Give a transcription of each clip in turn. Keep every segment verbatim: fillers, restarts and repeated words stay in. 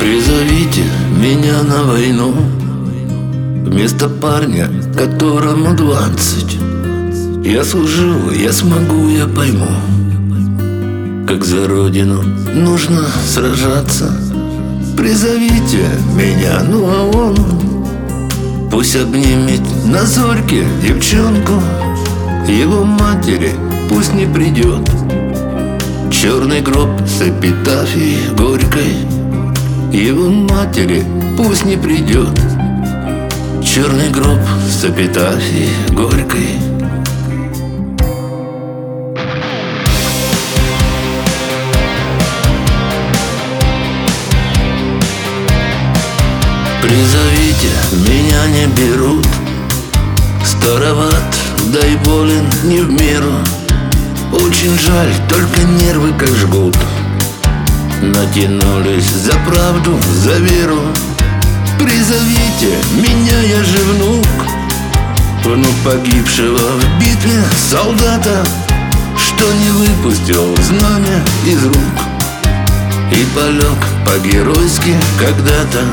Призовите меня на войну вместо парня, которому двадцать. Я служил, я смогу, я пойму, как за родину нужно сражаться. Призовите меня, ну а он пусть обнимет на зорьке девчонку. Его матери пусть не придет черный гроб с эпитафией горькой. Его матери пусть не придет черный гроб с эпитафией горькой. Призовите, меня не берут. Староват, да и болен не в меру. Очень жаль, только нервы как жгут. Натянулись за правду, за веру. Призовите меня, я же внук, внук погибшего в битве солдата, что не выпустил знамя из рук и полег по-геройски когда-то.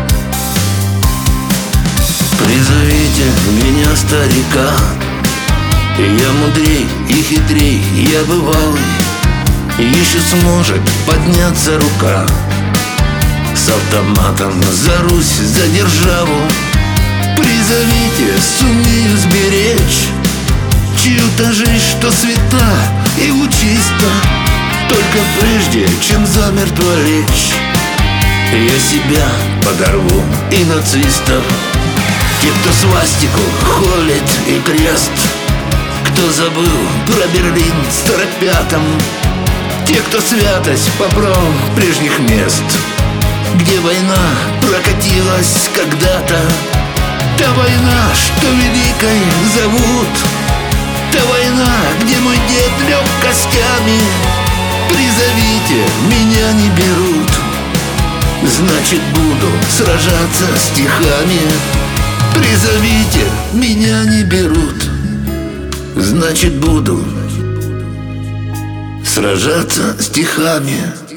Призовите меня, старика, я мудрей и хитрей, я бывалый. Еще сможет подняться рука с автоматом за Русь, за державу. Призовите, сумею сберечь чью-то жизнь, что свята и лучиста. Только прежде, чем замертво лечь, я себя подорву и нацистов. Те, кто свастику холит и крест, кто забыл про Берлин в сорок пятом, те, кто святость побрал прежних мест, где война прокатилась когда-то. Та война, что великой зовут, та война, где мой дед лег костями. Призовите, меня не берут, значит буду сражаться стихами. Призовите, меня не берут, значит буду сражаться стихами.